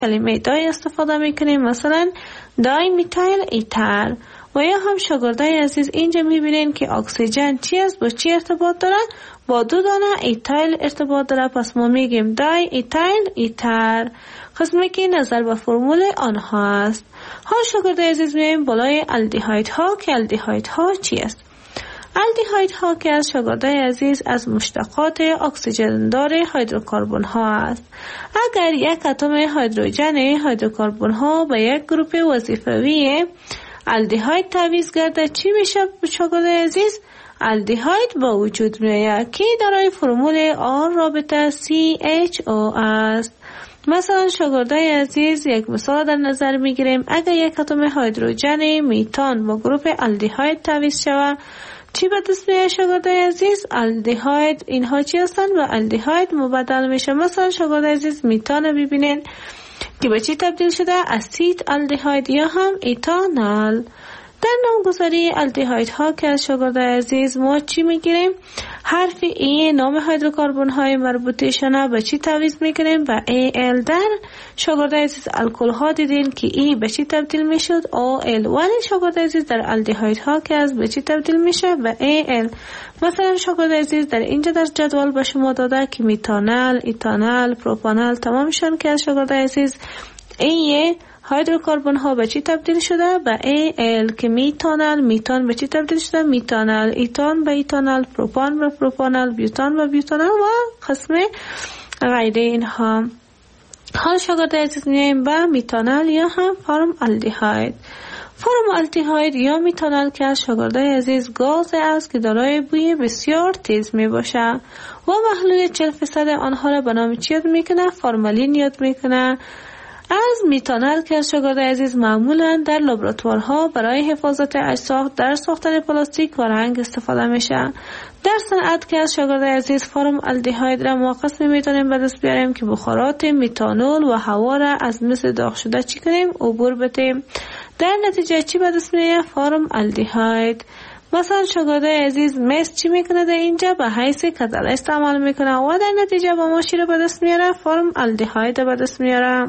کلمه دای استفاده میکنیم، مثلا دای میتایل ایتر. و یا هم شاگردای عزیز اینجا میبینین که اکسیژن چی است، با چی ارتباط داره؟ با 2 دانه ایتایل ارتباط داره، پس ما میگیم دای ایتایل ایتر، قسمی که نظر به فرمول آنها است. حال شاگردای عزیز میایم بالای الدیهاید ها که الدیهاید ها چی است؟ الدیهاید ها که از شاگردای عزیز از مشتقات اکسیژن دار هیدروکربن ها است. اگر یک اتم هیدروژن هیدروکربن ها به یک گروپ وظیفوی الدیهاید تعویض گرده چی میشه شاگردای عزیز؟ الدیهاید با وجود میآید که دارای فرمول آر رابطه CHO است. مثلا شاگردای عزیز یک مثال در نظر میگیریم. اگر یک اتم هیدروژن میتان با گروپ الدیهاید تعویض شود چی به دست میاد شاگردای عزیز؟ الدیهاید. اینها چی هستند؟ و الدیهاید مبدل میشه. مثلا شاگردای عزیز میتان ببینین که به چی تبدیل شده؟ اسید الدیهاید یا هم ایتانال. در نامگذاری الدیهاید ها که از شاگردای عزیز ما چی میگیریم؟ حرف ای نام هیدروکربن های مربوطه‌شان به چی تعویض میکنیم؟ به AL. در شاگردای عزیز الکل ها دیدین که ای به چی تبدیل میشد؟ OL. ولی شاگردای عزیز در الدیهاید ها که از به چی تبدیل میشه؟ به AL. مثلا شاگردای عزیز در اینجا در جدول به شما داده که میتانل، ایتانل، پروپانل تمامشان که از شاگردای عزیز ای هیدروکربن ها به چی تبدیل شده؟ به AL. که میتانل، میتان به چی تبدیل شده؟ میتانل، ایتان به ایتانل، پروپان به پروپانل، بیوتان به بیوتانل و قسم غیره اینها. حال شاگردای عزیز میایم به میتانل یا هم فرم الدیهاید. فرم الدیهاید یا میتانل که از شاگردای عزیز گاز است که دارای بوی بسیار تیز می باشه و محلول 40% آنها را به نام چی یاد میکنه؟ فرمالین یاد میکنه. از میتانل که از شاگردای عزیز معمولا در لابراتوارها برای حفاظت اجساد در ساختن پلاستیک و رنگ استفاده میشه. در صنعت که از شاگردای عزیز فرم الدیهاید را ما قسمی میتونیم به دست بیاریم که بخارات میتانول و هوا را از مثل داغ شده چی کنیم؟ عبور بدیم. در نتیجه چی به دست میاد؟ فرم الدیهاید. مثلا شاگردای عزیز مس چی میکنه؟ در اینجا به حیث کتل استعمال میکنه و در نتیجه با ما چی رو به دست میاره؟ فرم الدیهاید به دست میاره.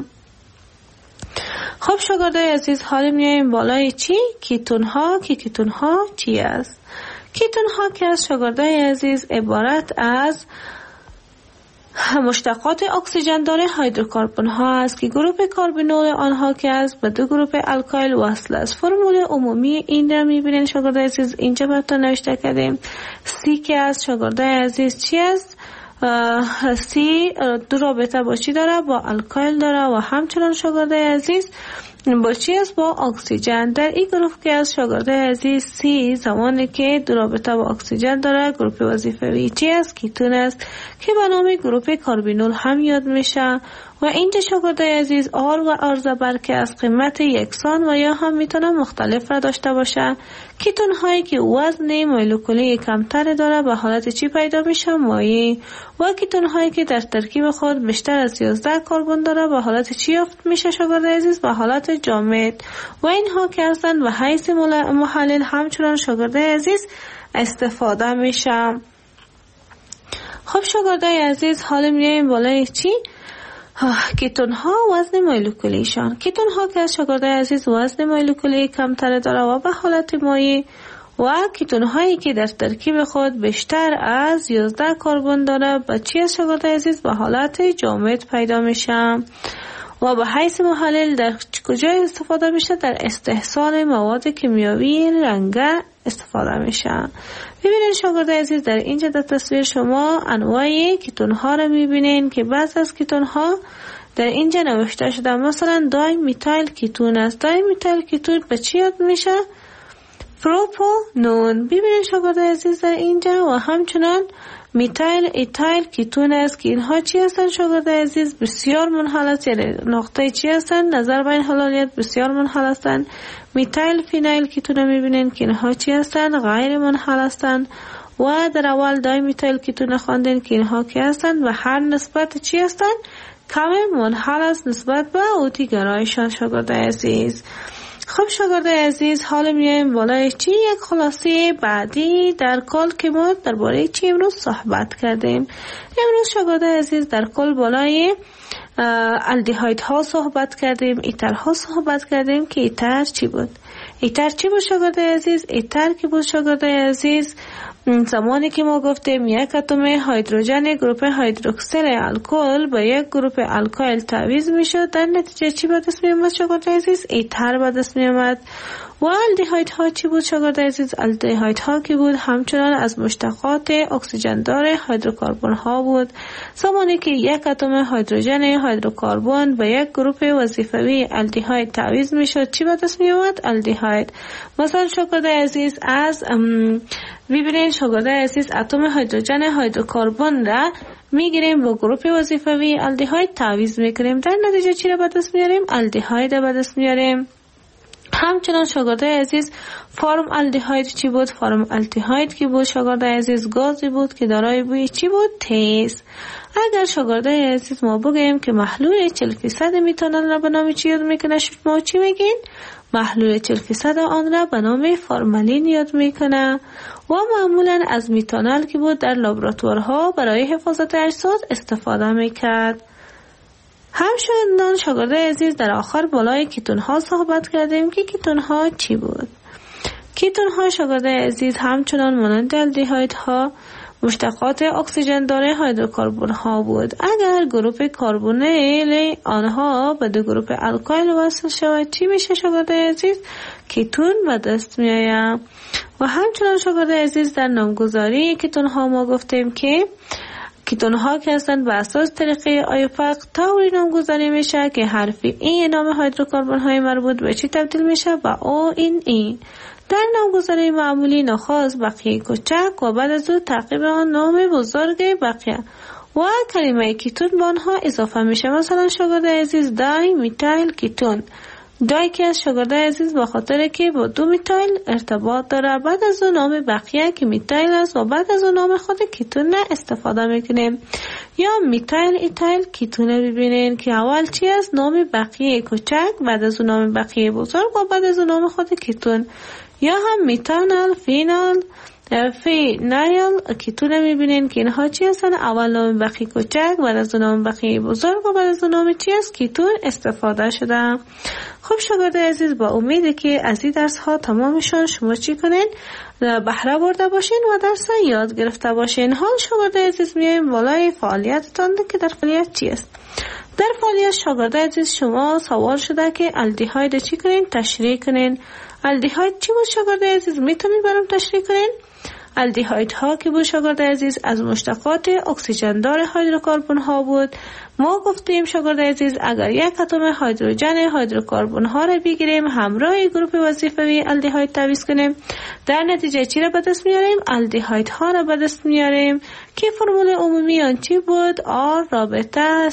خب شاگردای عزیز حالا میایم بالای چی؟ کیتون ها. که کیتون ها چی است؟ کیتون ها که از شاگردای عزیز عبارت از مشتقات اکسیژن داره هیدروکربن ها است که گروپ کاربنول آنها که از به 2 گروپ الکایل وصل است. فرمول عمومی این را میبینین شاگردای عزیز اینجا براتون نوشته کردیم. سی که از شاگردای عزیز چی است؟ سی 2 رابطه با چی داره؟ با الکایل داره و همچنان شاگردای عزیز با چی است؟ با اکسیژن. در این گروه که از شاگردای عزیز سی زمانی که 2 رابطه با اکسیژن داره گروپ وظیفوی چی است؟ کیتون است که به نام گروپ کاربینول هم یاد میشه. و اینجا شاگردای عزیز آر و آر زبر که از قیمت یکسان و یا هم میتونه مختلف را داشته باشه. کیتون هایی که وزن مولکولی کمتر داره به حالت چی پیدا میشه؟ مایع. و کیتون هایی که در ترکیب خود بیشتر از 11 کربن داره به حالت چی یافت میشه شاگردای عزیز؟ به حالت جامد. و اینها که هستن به حیث محلل همچنان شاگردای عزیز استفاده میشه. خب شاگردای عزیز حالا میایم بالای چی؟ کیتون ها وزن مولکولیشان. کیتون ها که از شاگردای عزیز وزن مولکولی کمتر داره و به حالت مایع و کیتون هایی که در ترکیب خود بیشتر از 11 کربن داره به چی از شاگردای عزیز؟ به حالت جامد پیدا میشه. و به حیث محلل در کجا استفاده میشه؟ در استحصال مواد کیمیاوی رنگه استفاده میشه. ببینید شاگردای عزیز در اینجا در تصویر شما انواع کیتون ها رو میبینین که بعض از کیتون ها در اینجا نوشته شده. مثلا دای میتایل کیتون است. دای میتایل کیتون به چی یاد میشه؟ پروپانون. ببینید شاگردای عزیز در اینجا و همچنان میتایل ایتایل کیتون است که اینها چی هستن شاگردای عزیز؟ بسیار منحل است. یعنی نقطه چی هستن؟ نظر بین حلالیت بسیار منحل هستن. میتایل فینایل کیتون میبینین که اینها چی هستن؟ غیر منحل هستن. و در اول دای میتایل کیتون خواندین که اینها کی هستن و هر نسبت چی هستن؟ کم منحل است نسبت به اوتی گرایشان شاگردای عزیز. خب شاگردای عزیز حالا میایم بالای چی؟ یک خلاصه بعدی در کل که ما درباره چی امروز صحبت کردیم. امروز شاگردای عزیز در کل بالای الدهاید ها صحبت کردیم، ایتر ها صحبت کردیم که ایتر چی بود. ایتر چی بود شاگردای عزیز؟ ایتر که بود شاگردای عزیز زمانی که ما گفتیم یک اتم هیدروژن گروپ هیدروکسیل الکل با یک گروپ الکایل تعویض میشد، در نتیجه چی به دست می اومد شاگردای عزیز؟ ایتر به دست می اومد. و الدهاید ها چی بود شاگردای عزیز؟ الدهاید ها که بود همچنان از مشتقات اکسیژن دار هیدروکربن ها بود. زمانی که یک اتم هیدروژن هیدروکربن با یک گروپ وظیفوی الدهاید تعویض میشد، چی به دست می اومد؟ الدهاید. مثلا شاگردای عزیز از ببینید شاگردای عزیز اتم هیدروژن هیدروکربن را میگیریم با گروپ وظیفوی الدهاید تعویض میکنیم، در نتیجه چی را به دست میاریم؟ الدهاید به دست میاریم. همچنان شاگردای عزیز فرم الدهاید چی بود؟ فرم الدهاید که بود شاگردای عزیز گازی بود که دارای بوی چی بود؟ تیز. اگر شاگردای عزیز ما بگیم که محلول 40% میتانول را به نام چی یاد میکنه، شما چی میگین؟ محلول 40% آن را به نام فرمالین یاد میکنه و معمولا از میتانول که بود در لابراتوارها برای حفاظت اجساد استفاده میکرد. همچنان شاگردای عزیز در آخر بالای کیتون ها صحبت کردیم که کیتون ها چی بود. کیتون ها شاگردای عزیز همچنان مانند الدهاید ها مشتقات اکسیژن دار هیدروکربن ها بود. اگر گروپ کربونیل آنها به دو گروپ الکایل وصل شود چی میشه شاگردای عزیز؟ کیتون به دست می آید. و همچنان شاگردای عزیز در نامگذاری کیتون ها ما گفتیم که کیتون ها که هستند به اساس طریقه آیوپاک طوری نامگذاری میشه که حرف ای نام هیدروکربن های مربوط به چی تبدیل میشه؟ به او این ای. در نامگذاری معمولی نخست بقیه کوچک و بعد از او تعقیب آن نام بزرگ بقیه و کلمه کیتون به آنها اضافه میشه. مثلا شاگردای عزیز دای میتایل کیتون، دای که از شاگردای عزیز به خاطر که با دو میتایل ارتباط داره، بعد از اون نام بقیه که میتایل است و بعد از اون نام خود کیتون استفاده میکنیم. یا میتایل ایتایل کیتون ببینین که اول چی است؟ نام بقیه کوچک، بعد از اون نام بقیه بزرگ و بعد از اون نام خود کیتون. یا هم میتانال فینایل کیتون میبینین که اینها چی هستن؟ اول نام بقیه کوچک، بعد از نام بقیه بزرگ و بعد از نام چی است؟ کیتون استفاده شده. خب شاگردای عزیز با امیده که از این درس ها تمامشان شما چی کنین؟ بهره برده باشین و درس یاد گرفته باشین. حال شاگردای عزیز میایم بالای فعالیتتان که در فعالیت چی است؟ در فعالیت شاگردای عزیز شما سوال شده که الدهاید چی کنین؟ تشریح کنین. الدهاید چی بود شاگردای عزیز؟ میتونید برام تشریح کنین؟ الدهاید ها که بود شاگردای عزیز از مشتقات اکسیژن دار هیدروکربن ها بود. ما گفتیم شاگردای عزیز اگر یک اتم هیدروژن هیدروکربن ها را بگیریم همراه گروپ وظیفوی الدهاید تعویض کنیم، در نتیجه چی را به دست میاریم؟ الدهاید ها را به دست میاریم که فرمول عمومی آن چی بود؟ R رابطه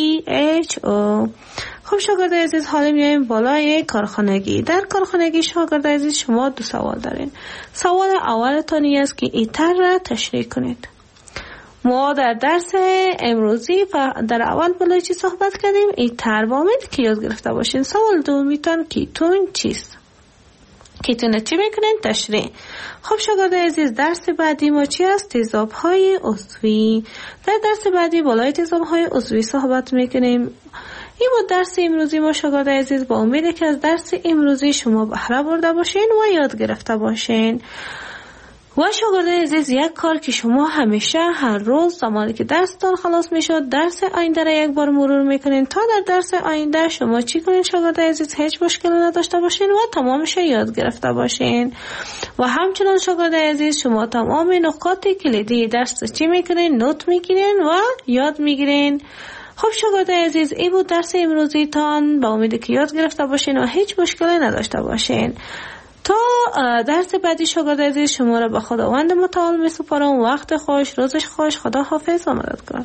CHO. خب شاگردای عزیز حالا میایم بالای کارخانگی. در کارخانگی شاگردای عزیز شما دو سوال دارین. سوال اولتان است که ایتر را تشریح کنید. ما در درس امروزی در اول بالای چی صحبت کردیم؟ ایتر با امید که یاد گرفته باشین. سوال دومیتان کیتون چیست؟ کیتون چی میکنین؟ تشریح. خب شاگردای عزیز درس بعدی ما چی است؟ تیزاب‌های عضوی. در درس بعدی بالای تیزاب‌های عضوی صحبت میکنیم. این بود درس امروزی ما شاگردای عزیز. با امید که از درس امروزی شما بهره برده باشین و یاد گرفته باشین. و شاگردای عزیز یک کار که شما همیشه هر روز زمانی که درستان خلاص میشد درس آینده را یک بار مرور میکنین تا در درس آینده شما چی کنین شاگردای عزیز؟ هیچ مشکلی نداشته باشین و تمامش یاد گرفته باشین. و همچنان شاگردای عزیز شما تمام نکات کلیدی درس چی میکنین؟ نوت میگیرین و یاد میگیرین. خب شاگردای عزیز این بود درس امروزی تان. با امید که یاد گرفته باشین و هیچ مشکلی نداشته باشین. تا درس بعدی شاگردای عزیز شما را به خداوند متعال میسپارم. وقت خوش، روزش خوش. خدا حافظ و مددگار.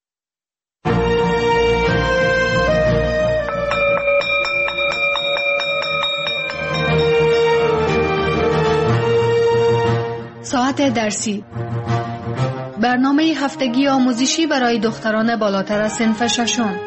ساعت درسی، برنامه هفتگی آموزشی برای دختران بالاتر از صنف ششم.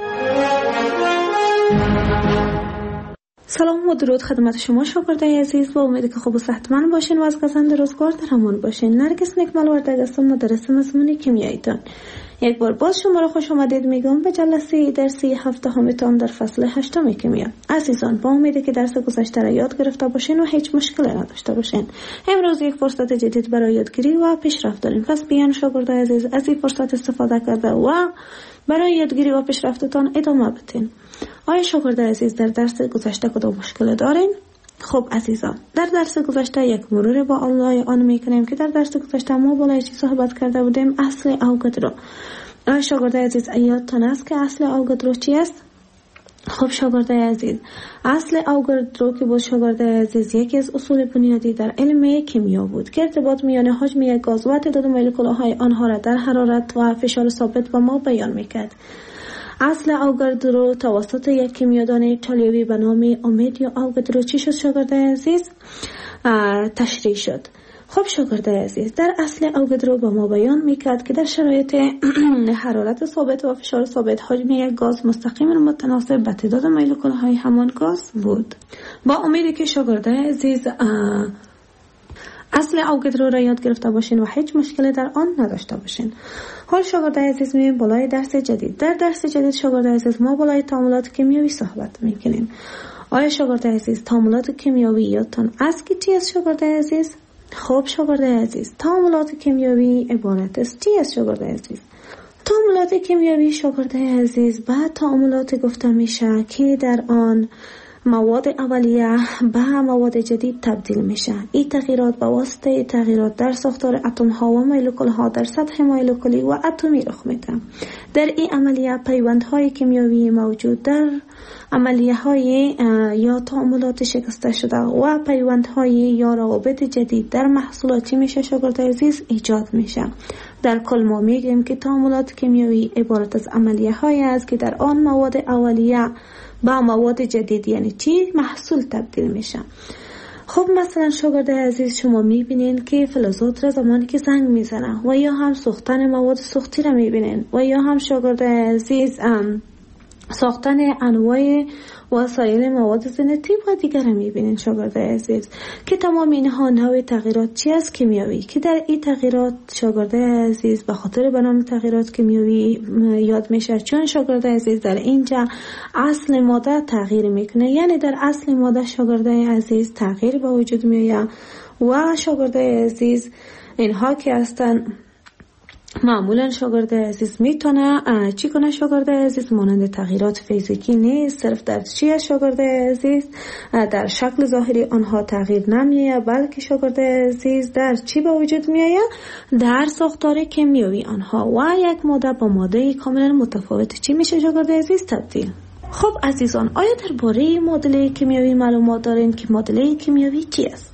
سلام و درود خدمت شما شاگردای عزیز. با امید که خوب و صحتمند باشین و از گزند روزگار در امان باشین. نرگس نکمل وردگ هستم، مدرس مضمون کیمیاییتان. یک بار باز شما را خوش آمدید میگم به جلسه درسی هفته همیتان در فصل 8 کیمیا. عزیزان، با امیدی که درس گذشته را یاد گرفته باشین و هیچ مشکلی نداشته باشین. امروز یک فرصت جدید برای یادگیری و پیشرفت داریم. پس بیان شاگردای عزیز از این فرصت استفاده کرده و برای یادگیری و پیشرفتتان ادامه بدین. آیا شاگردای عزیز در درس گذشته کدام مشکل دارین؟ خب عزیزان، در درس گذشته یک مرور با آن میکنیم که در درس گذشته ما بالای چی صحبت کرده بودیم؟ اصل اوگادرو. آیا شاگردای عزیز یادتان است که اصل اوگادرو چی است؟ خب شاگردای عزیز، اصل اوگادرو که بود شاگردای عزیز یکی از اصول بنیادی در علم کیمیا بود که ارتباط میان حجم یک گاز و تعداد مولکول‌های آنها را در حرارت و فشار ثابت به ما بیان میکرد. اصل اوگادرو توسط یک کیمیادان ایتالیایی به نام آمدیو اوگادرو چی شد شاگردای عزیز؟ تشریح شد. خب شاگردای عزیز، در اصل اوگادرو به ما بیان میکرد که در شرایط حرارت ثابت و فشار ثابت حجم یک گاز مستقیما متناسب به تعداد مولکول‌های همان گاز بود. با امیدی که شاگردای عزیز اصل اوگادرو را یاد گرفته باشین و هیچ مشکلی در آن نداشته باشین. حال شاگردای عزیز می‌بینیم بالای درس جدید. در درس جدید شاگردای عزیز ما بالای تعاملات کیمیایی صحبت می‌کنیم. آیا شاگردای عزیز تعاملات کیمیایی یادتان است که چی است شاگردای عزیز؟ خب شاگردای عزیز، تعاملات کیمیایی عبارت است چی است شاگردای عزیز؟ تعاملات کیمیایی شاگردای عزیز بعد تعاملات گفته میشه که در آن مواد اولیه به مواد جدید تبدیل میشه. این تغییرات به واسطه تغییرات در ساختار اتم ها و مولکول ها در سطح مولکولی و اتمی رخ میده. در این عملیه پیوندهای کیمیایی موجود در عملیه های یا تعاملات شکسته شده و پیوندهای یا روابط جدید در محصولاتی میشه شاگردای عزیز ایجاد میشه. در کل ما میگیم که تعاملات کیمیایی عبارت از عملیه هایی است که در آن مواد اولیه با مواد جدید یعنی چی محصول تبدیل میشه. خب مثلا شاگردای عزیز شما میبینین که فلزات را زمانی که زنگ میزنه و یا هم سوختن مواد سوختی را میبینین و یا هم شاگردای عزیز ساختن انواع وسایل مواد زینتی و دیگر میبینین شاگردای عزیز که تمام اینها نوع تغییرات چی است کیمیایی که در این تغییرات شاگردای عزیز به خاطر به نام تغییرات کیمیایی یاد میشه چون شاگردای عزیز در اینجا اصل ماده تغییر میکنه. یعنی در اصل ماده شاگردای عزیز تغییر به وجود میاد و شاگردای عزیز اینها که هستن معمولا شاگردای عزیز میتونه چی کنه شاگردای عزیز؟ مانند تغییرات فیزیکی نیست، صرف در چیه شاگردای عزیز؟ در شکل ظاهری آنها تغییر نمیه بلکه شاگردای عزیز در چی به وجود میایه؟ در ساختار کیمیایی آنها و یک ماده با ماده کاملا متفاوت چی میشه شاگردای عزیز؟ تبدیل. خب عزیزان، آیا درباره معادله کیمیایی معلومات دارین که معادله کیمیایی چی است؟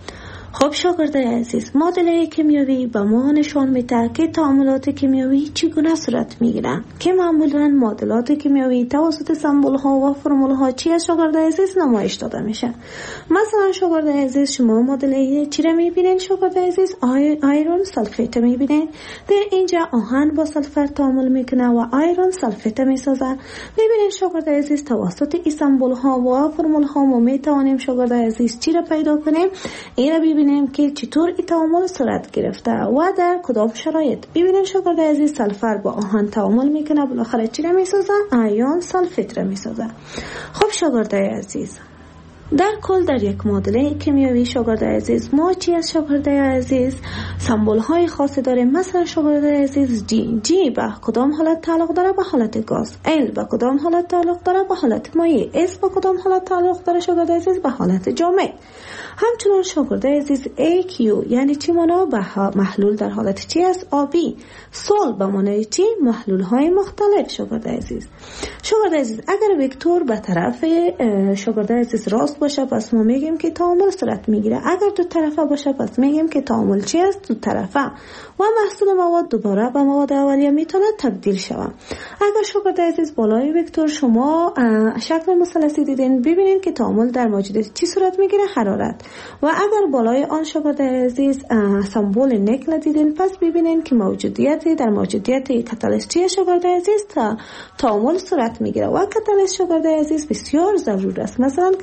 خب شاگردای عزیز، معادله کیمیایی به ما نشان میده که تعاملات کیمیایی چگونه صورت میگیرن که معمولا معادلات کیمیایی توسط سمبل ها و فرمول ها چی از شاگردای عزیز نمایش داده میشه. مثلا شاگردای عزیز شما معادله چی را میبینین شاگردای عزیز؟ آیرون سلفیت میبینین. در اینجا آهن با سلفر تعامل میکنه و آیرون سلفیت میسازه. میبینین شاگردای عزیز توسط این سمبل ها و فرمول ها ما میتوانیم شاگردای عزیز چی را پیدا کنیم؟ این را ببینیم که چطور این تعامل صورت گرفته و در کدام شرایط. ببینید شاگردای عزیز سلفر با آهن تعامل میکنه بالاخره چی را میسازه؟ آیون سلفیت را میسازه. خب شاگردای عزیز، در کل در یک معادله کیمیایی شاگردای عزیز ما چی از شاگردای عزیز؟ سمبل های خاصی داریم. مثلا شاگردای عزیز جی به کدام حالت تعلق داره؟ به حالت گاز. ال به کدام حالت تعلق داره؟ به حالت مایع. اس به کدام حالت تعلق داره شاگردای عزیز؟ به حالت جامد. همچنان شاگردای عزیز AQ یعنی چی مانا؟ به محلول در حالت چی است؟ آبی. سول به معنای چی؟ محلول های مختلف شاگردای عزیز. شاگردای عزیز اگر وکتور به طرف شاگردای عزیز راست باشه پس ما میگیم که تعامل صورت میگیره. اگر دو طرفه باشه پس میگیم که تعامل چی است؟ دو طرفه و محصول مواد دوباره به مواد اولیه میتونه تبدیل شود. اگر شاگردای عزیز بالای وکتور شما شکل مثلثی دیدین ببینین که تعامل در موجودیت چی صورت میگیره؟ حرارت. و اگر بالای آن شاگردای عزیز سمبل نکل دیدین پس ببینین که در موجودیت کاتالیستی شاگردای عزیز تعامل صورت میگیره و کاتالیست شاگردای عزیز بسیار ضرور است. مثلا کاتالیست های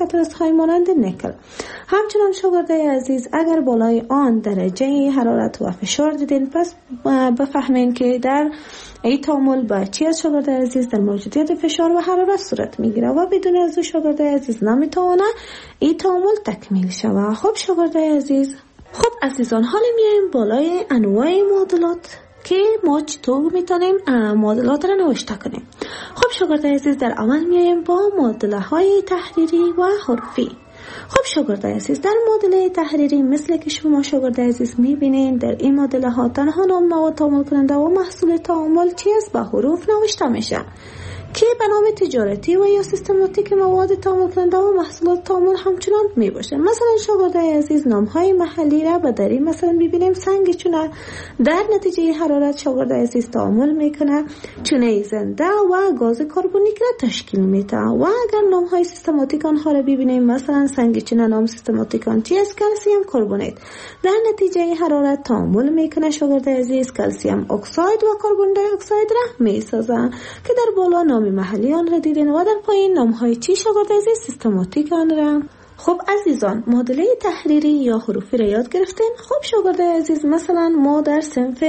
های مانند نیکل. همچنان شاگردای عزیز اگر بالای آن درجه حرارت و فشار دیدین، پس بفهمین که در این تعامل با چی از شاگردای عزیز در موجودیت فشار و حرارت صورت میگیره و بدون از شاگردای عزیز نمیتونه این تعامل تکمیل شود. خب شاگردای عزیز، خب عزیزان، حالا میایم بالای انواع معادلات که ما چطور میتونیم معادلات را نوشته کنیم. خب شاگردای عزیز، در اول میایم با معادله های تحریری و حروفی. خب شاگردای عزیز، در معادله تحریری مثل که شما شاگردای عزیز میبینین، در این معادله ها تنها نام مواد تعامل کننده و محصول تعامل چیز با حروف نوشته میشه که به نام تجارتی و یا سیستماتیک مواد تعامل کننده و محصولات تعامل همچنان می باشه. مثلا شاگردای عزیز، نام های محلی را به دری مثلا ببینیم سنگ چونه در نتیجه حرارت شاگردای عزیز تعامل میکنه چونه زنده و گاز کربونیک را تشکیل میده. و اگر نام های سیستماتیک آنها را ببینیم، مثلا سنگ چونه نام سیستماتیک آن چیست؟ کلسیم کربونیت. در نتیجه حرارت تعامل میکنه شاگردای عزیز کلسیم اکساید و کربن دی اکساید را میسازه که در بالا نام محلی آن را دیدین و در پایین نام های چی شاگردای عزیز؟ سیستماتیک آن را. خب عزیزان، معادله تحریری یا حروفی را یاد گرفتین. خب شاگردای عزیز، مثلا ما در صنف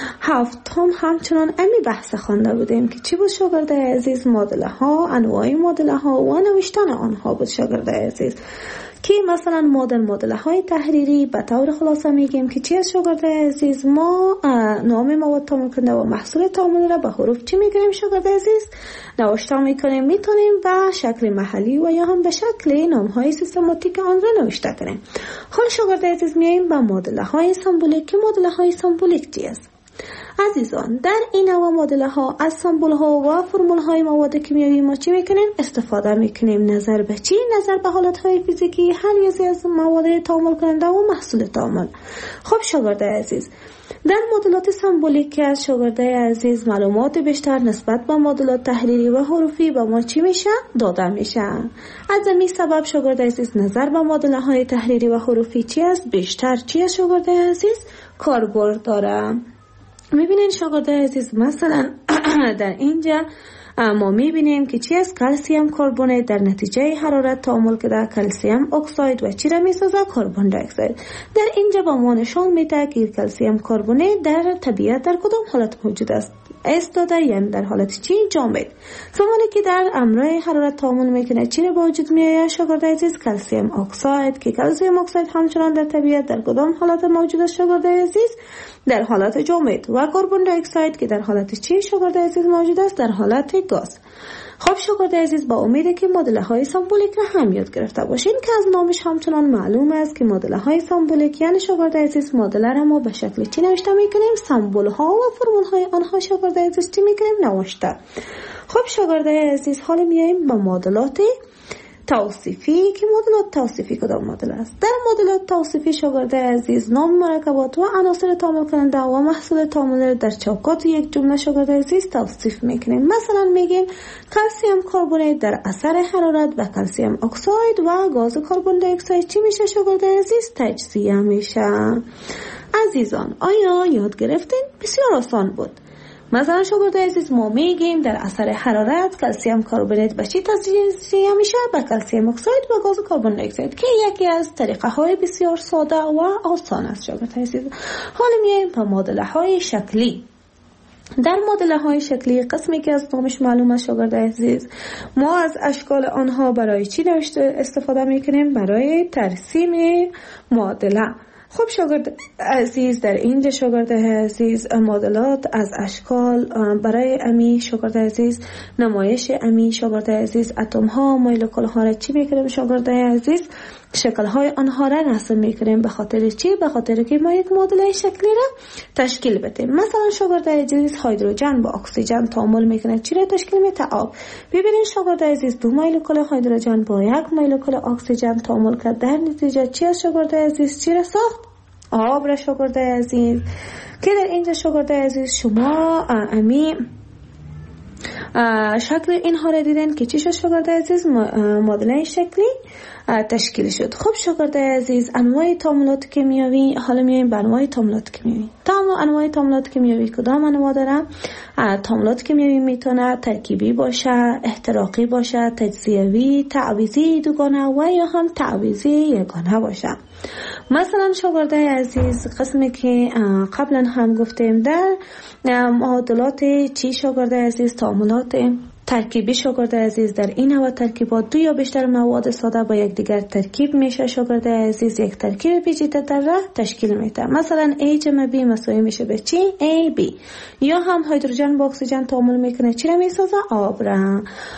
هفتم همچنان امی بحث خوانده بودیم که چی بود شاگردای عزیز؟ معادله ها، انواع معادله ها و نوشتن آنها بود شاگردای عزیز. که مثلا ما در معادله های تحریری به طور خلاصه میگیم که چی از شاگردای عزیز؟ ما نام مواد تعامل کننده و محصول تعامل را به حروف چی میگیریم شاگردای عزیز؟ نوشته میکنیم. میتونیم به شکل محلی و یا هم به شکل نام های سیستماتیک آن را نوشته کنیم. حال شاگردای عزیز، میایم به معادله های سمبولیک. که معادله های سمبولیک چی است؟ عزیزان، در این نوع معادله ها از سمبول ها و فرمول های مواد کیمیایی ما چی میکنیم؟ استفاده میکنیم. نظر به چی؟ نظر به حالت های فیزیکی هر یکی از مواد تعامل کننده و محصول تعامل. خب شاگردای عزیز، در معادلات سمبولیک که از شاگردای عزیز معلومات بیشتر نسبت به معادلات تحریری و حروفی به ما چی میشه؟ داده میشه. از همین سبب شاگردای عزیز نظر به معادله های تحریری و حروفی چی است؟ بیشتر چی است شاگردای عزیز؟ کاربرد داره. میبینین شاگردای عزیز، مثلا در اینجا ما میبینیم که چی است؟ کلسیم کربونیت در نتیجه حرارت تعامل کرده کلسیم اکساید و چی را میسازه؟ کربن دی اکساید. در اینجا با ما نشان میده که کلسیم کربونیت در طبیعت در کدام حالت موجود است؟ استاده، یعنی در حالت چی؟ جامد. زمانی که در امرای حرارت تعامل میکنه چی را به وجود میآید شاگردای عزیز؟ کلسیم اکساید. که کلسیم اکساید همچنان در طبیعت در کدام حالت موجود است شاگردای عزیز؟ در حالت جامد. و کربن دی اکساید که در حالت چی شاگردای عزیز موجود است؟ در حالت گاز. خب شاگردای عزیز، با امید که معادله های سمبولیک را هم یاد گرفته باشین که از نامش همچنان معلوم است که معادله های سمبولیک یعنی شاگردای عزیز معادله را ما به شکل چی نوشته میکنیم؟ سمبول ها و فرمول های آنها شاگردای عزیز چی میکنیم؟ نوشته. خب شاگردای عزیز، حالا میایم به معادلات توصیفی. که معادلات توصیفی کدام معادله است؟ در معادلات توصیفی شاگردای عزیز نام مرکبات و عناصر تعامل کننده و محصول تعامل در چوکات یک جمله شاگردای عزیز توصیف میکنیم. مثلا میگیم کلسیم کربونیت در اثر حرارت و کلسیم اکساید و گاز کربن دی اکساید چی میشه شاگردای عزیز؟ تجزیه میشه. عزیزان، آیا یاد گرفتین؟ بسیار آسان بود. مثلا شاگردای عزیز، ما میگیم در اثر حرارت کلسیم کربونیت به چی تجزیه میشه؟ به کلسیم اکساید و گاز کربن دی اکساید که یکی از طریقه های بسیار ساده و آسان است شاگردای عزیز. حالا میایم به معادله های شکلی. در معادله های شکلی قسمی که از نامش معلوم است شاگردای عزیز، ما از اشکال آنها برای چی استفاده میکنیم؟ برای ترسیم معادله. خب شاگرد عزیز، در اینجا شاگرد عزیز معادلات از اشکال برای امی شاگرد عزیز نمایش امی شاگرد عزیز اتم ها مولکول ها را چی میکنیم شاگرد عزیز؟ شکل های آنها را رسم میکنیم. به خاطر چی؟ به خاطر که ما یک معادله شکلی را تشکیل بدیم. مثلا شاگرد عزیز هیدروژن با اکسیژن تعامل میکنه چی را تشکیل میده؟ آب. ببینید شاگرد عزیز، دو مولکول هیدروژن با یک مولکول اکسیژن تعامل کرد، در نتیجه چی از شاگرد عزیز چی را ساخت؟ آب را شاگرد عزیز. که در اینجا شاگرد عزیز شما امی شکل اینها را دیدن که چی شد شاگرد عزیز؟ معادله شکلی تشکیل شد. خب شاگرد عزیز، انواع تعاملات کیمیایی، حالا میایم به انواع تعاملات کیمیایی. انواع تعاملات کیمیایی کدام انواع داره؟ تعاملات کیمیایی میتونه ترکیبی باشه، احتراقی باشه، تجزیوی، تعویضی دوگانه و یا هم تعویضی یگانه باشه. مثلا شاگرد عزیز، قسمی که قبلا هم گفتیم در معادلات چی شاگرد عزیز؟ تعاملات ترکیبی شاگرد عزیز، در این نوع ترکیبات دو یا بیشتر مواد ساده با یک دیگر ترکیب میشه شاگرد عزیز، یک ترکیب پیچیده تر را تشکیل میده. مثلا A جمع B مساوی میشه به چی؟ AB. یا هم هیدروژن با اکسیژن تعامل میکنه، چی را میسازه؟ آب را.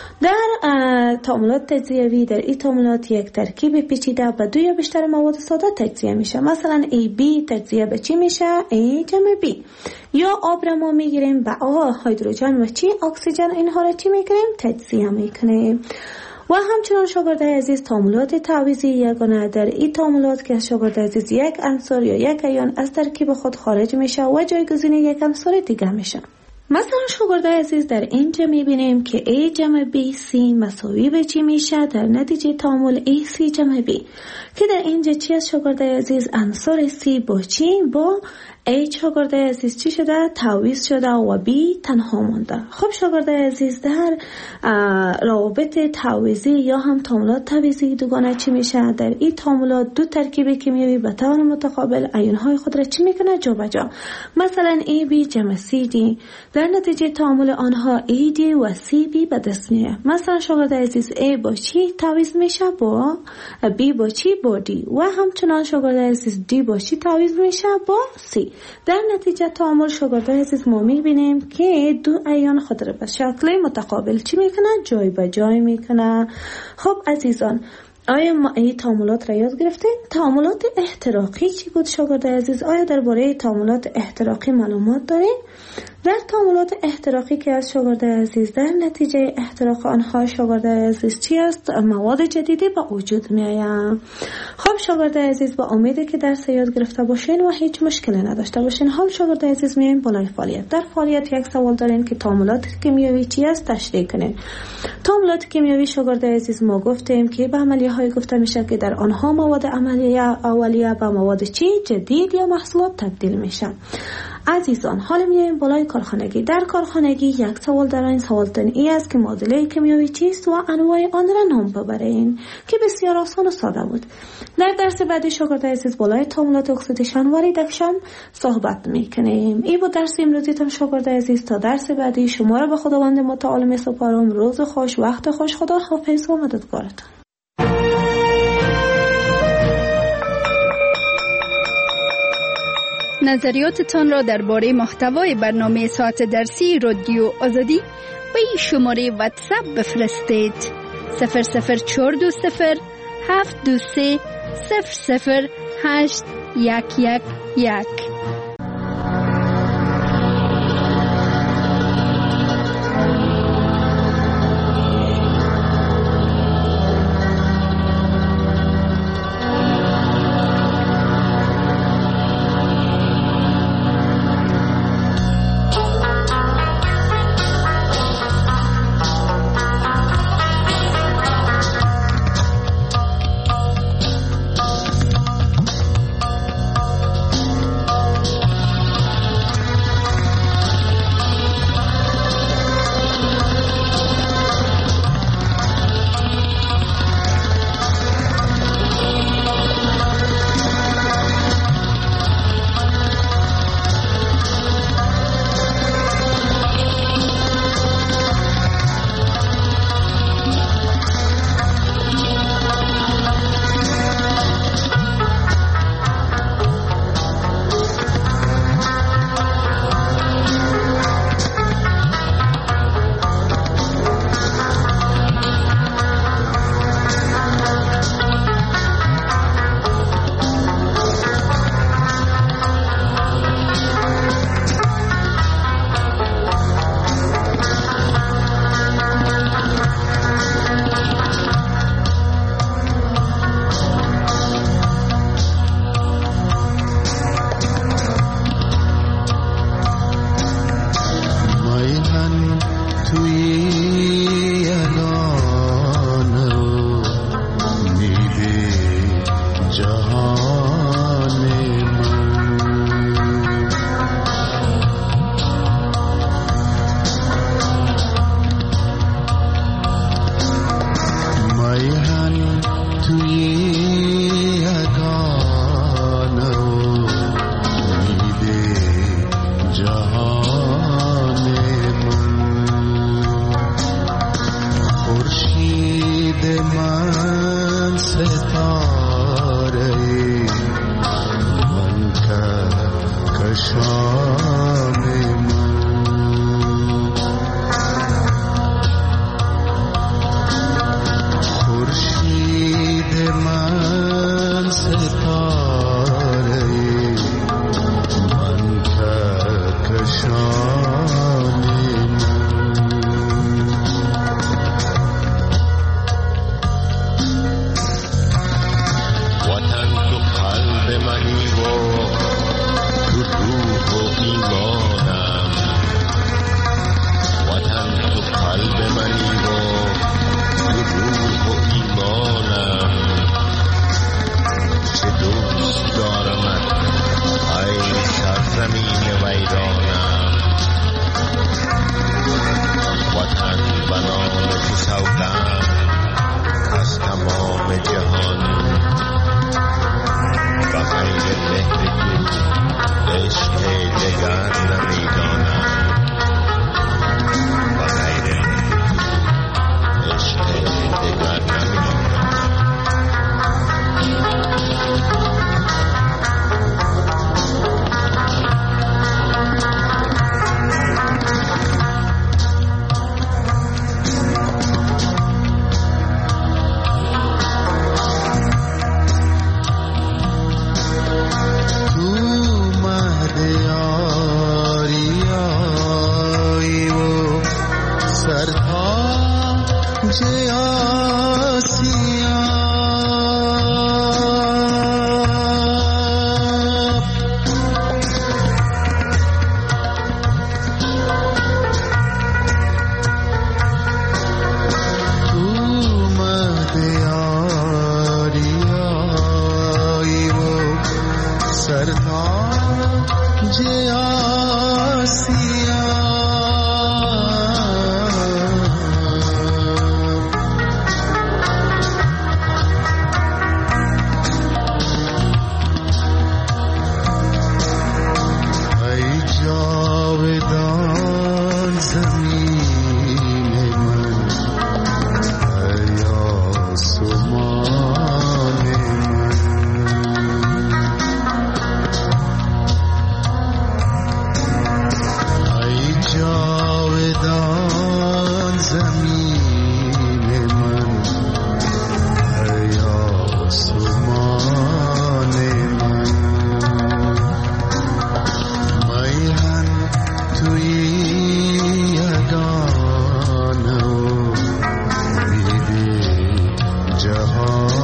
در تعاملات تجزیوی، در این تعاملات یک ترکیب پیچیده با دو یا بیشتر مواد ساده تجزیه میشه. مثلا AB تجزیه به چی میشه؟ A جمع B. یا آب را ما میگیریم با هیدروژن و چی؟ اکسیژن، اینها را چی میکنیم؟ تجزیه میکنیم. و همچنان شاگرد عزیز، تعاملات تعویضی یگانه، در این تعاملات که شاگرد عزیز یک عنصر یا یک ایون از ترکیب خود خارج میشه و جایگزین یک عنصر دیگه میشه. مثلا شاگرد عزیز، در اینجا میبینیم که A جمع B C مساوی به چی میشه؟ در نتیجه تعامل AC جمع B که در اینجا چی است شاگرد عزیز؟ عنصر C با چی؟ با A شاگرد عزیز چی شده؟ تعویض شده و B تنها مونده. خب شاگرد عزیز، در روابط تعویضی یا هم تعاملات تعویضی دوگانه چی میشه؟ در این تعاملات دو ترکیب کیمیایی به طور متقابل ایون‌های خود را چی میکنه؟ جابجا. مثلا AB جمع CD در نتیجه تعامل آنها AD و CB به دست میاد. مثلا شاگرد عزیز، A با چی تعویض میشه؟ با B با چی؟ با D. و همچنان شاگرد عزیز، D با چی تعویض میشه؟ با C. در نتیجه تعامل شاگرد عزیز ما میبینیم که دو ایون خود را به شکل متقابل چی میکنه؟ جای به جای میکنه. خب عزیزان، آیا ما این تعاملات را یاد گرفتیم؟ تعاملات احتراقی چی بود شاگرد عزیز؟ آیا درباره تعاملات احتراقی معلومات دارین؟ در تعاملات احتراقی که از شاگرد عزیز، در نتیجه احتراق آنها شاگرد عزیز چی است؟ مواد جدیدی به وجود می آید. خب شاگرد عزیز، با امیده که درس یاد گرفته باشین و هیچ مشکلی نداشته باشین. حال شاگرد عزیز میایم بالای فعالیت. در فعالیت یک سوال دارین که تعاملات کیمیایی چی است؟ تشریح کنین. تعاملات کیمیایی شاگرد عزیز ما گفتیم که به عملیه های گفته میشه که در آنها مواد عملیه اولیه به مواد چی؟ جدید یا محصولات تبدیل میشن. عزیزان، حالا میایم بالای کارخانگی. در کارخانگی یک سوال دارین. سوال ای است که معادله کیمیایی چیست و انواع آن را نام ببرین که بسیار آسان و ساده بود. در درس بعدی شاگرد عزیز بالای تعاملات اکسیدیشن و ریدکشن صحبت میکنیم. این بود درس امروزیتون شاگرد عزیز. تا درس بعدی شما را به خداوند متعال میسپارم. روز خوش، وقت خوش، خدا حافظ و مددگارتون. نظریاتتان را درباره محتوای برنامه ساعت درسی رادیو آزادی به این شماره واتساپ بفرستید: 00420 723 00811. قلب منی و تو روح و ایمانم، وطن تو قلب منی و تو روح و ایمانم. چه دوست دارمت ای سرزمین ویرانم، وطن بنام تو سوگند از تمام جهان. و غیر مهر تو عشق دگر نمیدانم، و غیر مهر تو عشق دگر نمیدانم. जहां